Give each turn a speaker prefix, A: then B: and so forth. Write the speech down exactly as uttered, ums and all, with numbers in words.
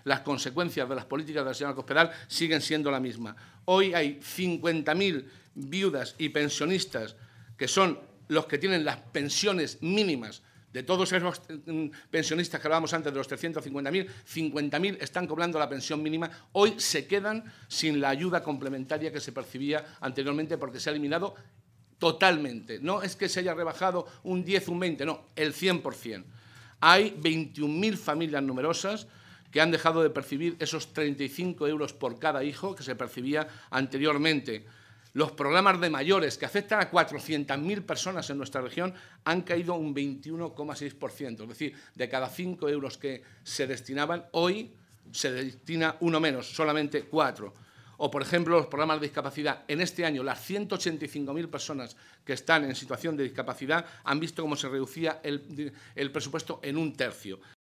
A: las consecuencias de las políticas de la señora Cospedal siguen siendo la misma. Hoy hay cincuenta mil viudas y pensionistas que son los que tienen las pensiones mínimas. De todos esos pensionistas que hablábamos antes, de los trescientos cincuenta mil, cincuenta mil están cobrando la pensión mínima. Hoy se quedan sin la ayuda complementaria que se percibía anteriormente porque se ha eliminado totalmente. No es que se haya rebajado un diez, un veinte, no, el cien por cien. Hay veintiún mil familias numerosas que han dejado de percibir esos treinta y cinco euros por cada hijo que se percibía anteriormente. Los programas de mayores, que afectan a cuatrocientas mil personas en nuestra región, han caído un veintiuno coma seis por ciento. Es decir, de cada cinco euros que se destinaban, hoy se destina uno menos, solamente cuatro. O, por ejemplo, los programas de discapacidad. En este año, las ciento ochenta y cinco mil personas que están en situación de discapacidad han visto cómo se reducía el, el presupuesto en un tercio.